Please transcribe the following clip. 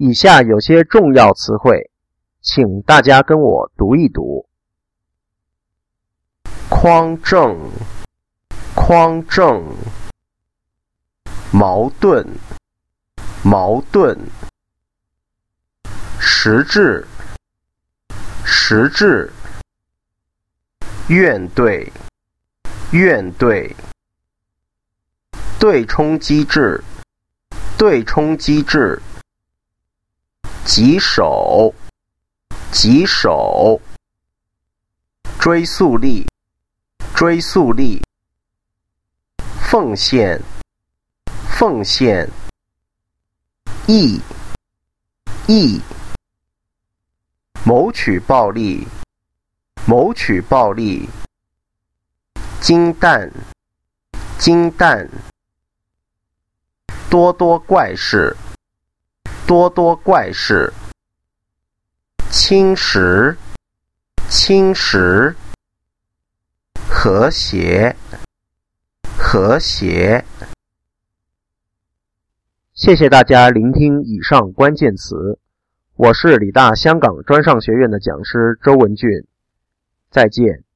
以下有些重要词汇，请大家跟我读一读。匡正，匡正，矛盾，矛盾，实质，实质，怨怼，怨怼，对冲机制，对冲机制，棘手，棘手，追溯力，追溯力，奉献，奉献，义，义，谋取暴利，谋取暴利，金蛋，金蛋，多多怪事，多多怪事，侵蚀，侵蚀，和谐，和谐。谢谢大家聆听以上关键词，我是理大香港专上学院的讲师周文俊，再见。